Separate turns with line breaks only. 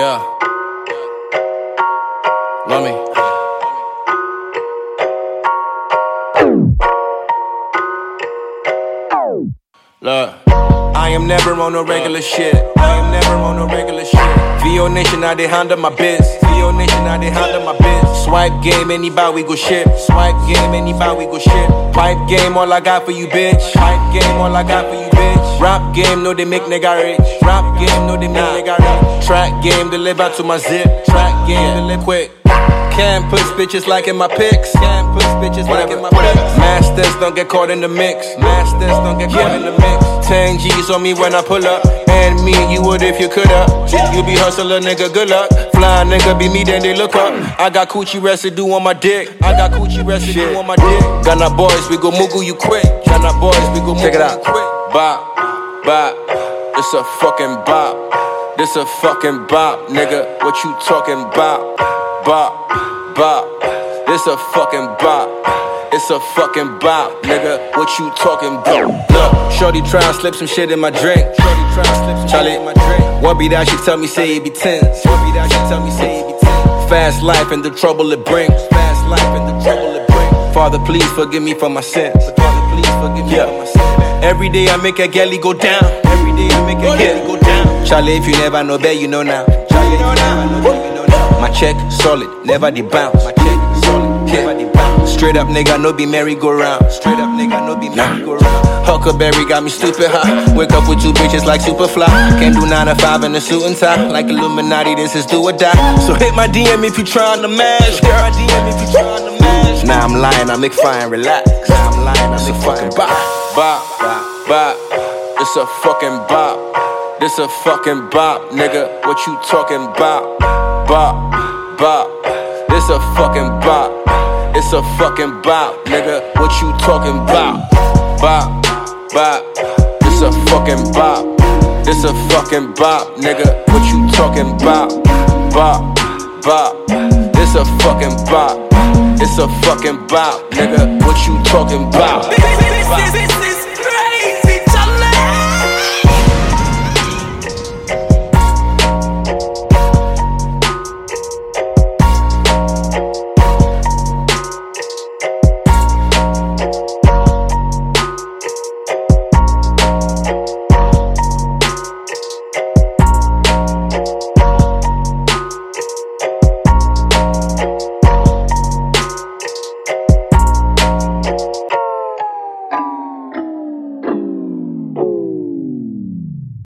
Yeah. Love me. Look, I am never on no regular shit. I am never on no regular shit. VO Nation, I dey handle my biz. VO Nation, I dey handle my biz. Swipe game, anybody we go shit. Swipe game, anybody we go shit. Pipe game, all I got for you, bitch. Pipe game, all I got for you, bitch. Rap game, no they make nigga rich. Rap game, no they make nigga rich. Track game, deliver to my zip. Track game, deliver quick. Can't push bitches like in my pics. Can't push bitches like in my pics. Masters don't get caught in the mix. Masters don't get caught in the mix. 10 G's on me when I pull up. And me and you would if you coulda. You be hustler, nigga, good luck. Fly nigga, be me, then they look up. I got coochie residue on my dick. I got coochie residue on my dick. Ghana boys, we go Mugu you quick. Ghana boys, we go Mugu you quick. Bop, bop, this a fucking bop. This a fucking bop, nigga. What you talking about? Bop, bop, this a fucking bop. It's a fucking bop, nigga. What you talking about? Look, shorty try and slip some shit in my drink. Shorty try and slip some shit in my drink. What be that? She tell me say it be tense. What be that? She tell me say it be tense. Fast life and the trouble it brings. Fast life and the trouble it brings. Father, please forgive me for my sins. Father, please forgive me for my sins. Every day I make a galley go down. Every day I make a galley go down. Charlie, if you never know that, you know now. Charlie, if you never know that, you know now. My check solid, never the bounce. My check solid, never the bounce. Straight up nigga, no be merry-go-round. Straight up nigga, no be merry-go-round. Huckleberry got me stupid high. Wake up with two bitches like Superfly. Can't do 9 to 5 in a suit and tie. Like Illuminati, this is do or die. So hit my DM if you tryna mash. Hit my DM if you tryna mash. Nah, I'm lying, I make fine, relax. Nah, I'm lying, I make fucking bop. Bop, bop, it's a fucking bop. This a fucking bop, nigga. What you talking about? Bop, bop, this a fucking bop. It's a fucking bop, nigga. What you talking about? Bop, bop, this a fucking bop. This a fucking bop, nigga. What you talking about? Bop, bop, this a fucking bop. It's a fucking bop, nigga. What you talking about?